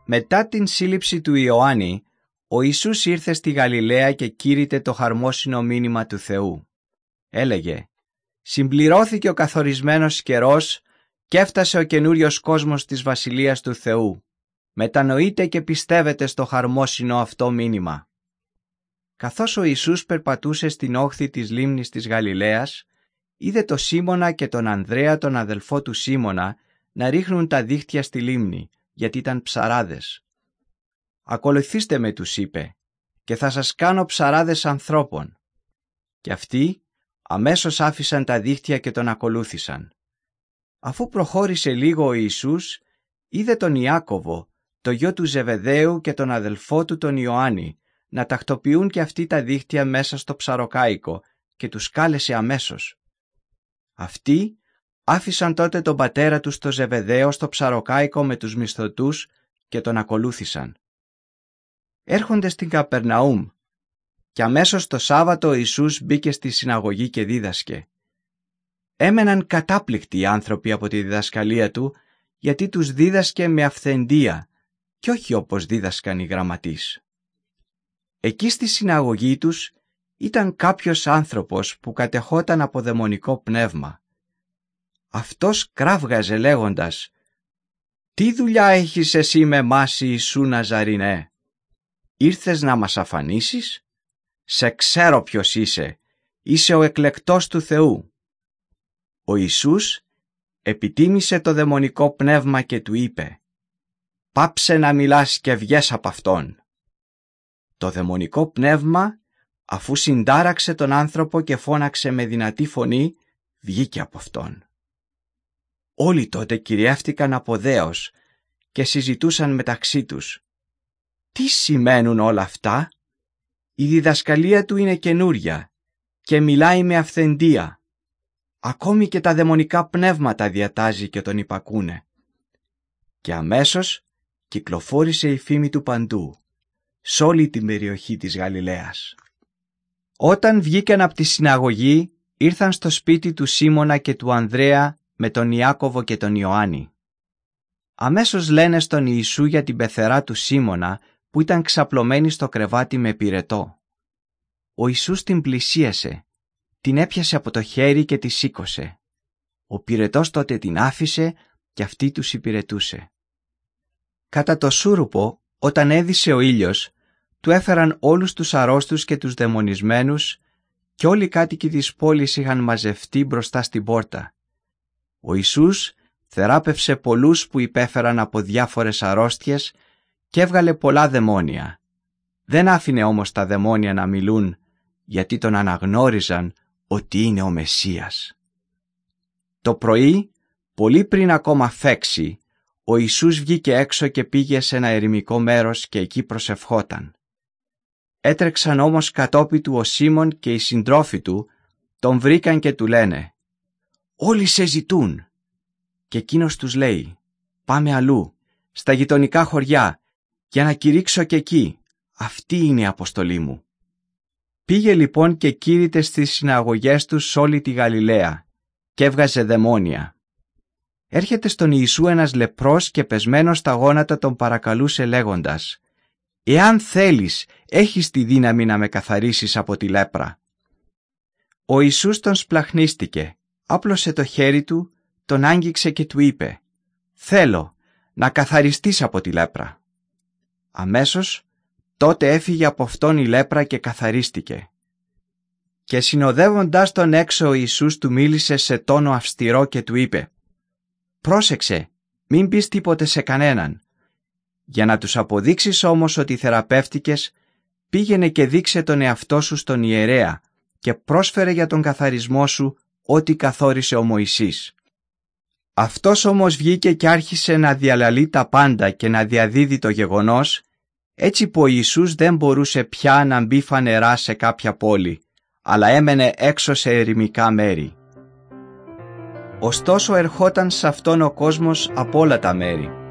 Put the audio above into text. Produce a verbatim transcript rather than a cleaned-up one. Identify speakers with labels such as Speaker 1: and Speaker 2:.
Speaker 1: Μετά την σύλληψη του Ιωάννη, ο Ιησούς ήρθε στη Γαλιλαία και κήρυτε το χαρμόσυνο μήνυμα του Θεού. Έλεγε: «Συμπληρώθηκε ο καθορισμένος καιρός και έφτασε ο καινούριος κόσμος της Βασιλείας του Θεού. Μετανοείτε και πιστεύετε στο χαρμόσυνο αυτό μήνυμα». Καθώς ο Ιησούς περπατούσε στην όχθη της λίμνης της Γαλιλαίας, είδε το Σίμωνα και τον Ανδρέα, τον αδελφό του Σίμωνα, να ρίχνουν τα δίχτυα στη λίμνη, γιατί ήταν ψαράδες. «Ακολουθήστε με», τους είπε, «και θα σας κάνω ψαράδες ανθρώπων». Και αυτοί αμέσως άφησαν τα δίχτυα και τον ακολούθησαν. Αφού προχώρησε λίγο ο Ιησούς, είδε τον Ιάκωβο, το γιο του Ζεβεδαίου, και τον αδελφό του τον Ιωάννη, να τακτοποιούν και αυτοί τα δίχτυα μέσα στο ψαροκάικο, και τους κάλεσε αμέσως. Αυτοί άφησαν τότε τον πατέρα τους το Ζεβεδαίο στο ψαροκάικο με τους μισθωτούς και τον ακολούθησαν. Έρχονται στην Καπερναούμ, και αμέσως το Σάββατο ο Ιησούς μπήκε στη συναγωγή και δίδασκε. Έμεναν κατάπληκτοι οι άνθρωποι από τη διδασκαλία του, γιατί τους δίδασκε με αυθεντία και όχι όπως δίδασκαν οι γραμματείς. Εκεί στη συναγωγή τους ήταν κάποιος άνθρωπος που κατεχόταν από δαιμονικό πνεύμα. Αυτός κράβγαζε λέγοντας: «Τι δουλειά έχεις εσύ με μας, Ιησού Ναζαρινέ? Ήρθες να μας αφανίσεις? Σε ξέρω ποιος είσαι, είσαι ο εκλεκτός του Θεού». Ο Ιησούς επιτίμησε το δαιμονικό πνεύμα και του είπε: «Πάψε να μιλάς και βγες από αυτόν». Το δαιμονικό πνεύμα, αφού συντάραξε τον άνθρωπο και φώναξε με δυνατή φωνή, βγήκε από αυτόν. Όλοι τότε κυριεύτηκαν από δέος και συζητούσαν μεταξύ τους: «Τι σημαίνουν όλα αυτά? Η διδασκαλία του είναι καινούρια και μιλάει με αυθεντία. Ακόμη και τα δαιμονικά πνεύματα διατάζει και τον υπακούνε». Και αμέσως κυκλοφόρησε η φήμη του παντού, σ' όλη την περιοχή της Γαλιλαίας. Όταν βγήκαν από τη συναγωγή, ήρθαν στο σπίτι του Σίμωνα και του Ανδρέα με τον Ιάκωβο και τον Ιωάννη. Αμέσως λένε στον Ιησού για την πεθερά του Σίμωνα, που ήταν ξαπλωμένη στο κρεβάτι με πυρετό. Ο Ιησούς την πλησίασε, την έπιασε από το χέρι και τη σήκωσε. Ο πυρετός τότε την άφησε και αυτή τους υπηρετούσε. Κατά το σούρουπο, όταν έδισε ο ήλιος, του έφεραν όλους τους αρρώστους και τους δαιμονισμένους, και όλοι οι κάτοικοι της πόλης είχαν μαζευτεί μπροστά στην πόρτα. Ο Ιησούς θεράπευσε πολλούς που υπέφεραν από διάφορες αρρώστιες και έβγαλε πολλά δαιμόνια. Δεν άφηνε όμως τα δαιμόνια να μιλούν, γιατί τον αναγνώριζαν ότι είναι ο Μεσσίας. Το πρωί, πολύ πριν ακόμα φέξει, ο Ιησούς βγήκε έξω και πήγε σε ένα ερημικό μέρος και εκεί προσευχόταν. Έτρεξαν όμως κατόπι του ο Σίμων και οι συντρόφοι του, τον βρήκαν και του λένε: «Όλοι σε ζητούν». Και εκείνος τους λέει: «Πάμε αλλού, στα γειτονικά χωριά, για να κηρύξω και εκεί. Αυτή είναι η αποστολή μου». Πήγε λοιπόν και κήρυτε στις συναγωγές του σ' όλη τη Γαλιλαία και έβγαζε δαιμόνια. Έρχεται στον Ιησού ένας λεπρός και πεσμένος στα γόνατα τον παρακαλούσε λέγοντας: «Εάν θέλεις, έχεις τη δύναμη να με καθαρίσεις από τη λέπρα». Ο Ιησούς τον σπλαχνίστηκε, άπλωσε το χέρι του, τον άγγιξε και του είπε: «Θέλω να καθαριστείς από τη λέπρα». Αμέσως τότε έφυγε από αυτόν η λέπρα και καθαρίστηκε. Και συνοδεύοντας τον έξω ο Ιησούς του μίλησε σε τόνο αυστηρό και του είπε: «Πρόσεξε, μην πεις τίποτε σε κανέναν. Για να τους αποδείξεις όμως ότι θεραπεύτηκες, πήγαινε και δείξε τον εαυτό σου στον ιερέα και πρόσφερε για τον καθαρισμό σου ό,τι καθόρισε ο Μωυσής». Αυτός όμως βγήκε και άρχισε να διαλαλεί τα πάντα και να διαδίδει το γεγονός, έτσι που ο Ιησούς δεν μπορούσε πια να μπει φανερά σε κάποια πόλη, αλλά έμενε έξω σε ερημικά μέρη. Ωστόσο ερχόταν σε αυτόν ο κόσμος από όλα τα μέρη.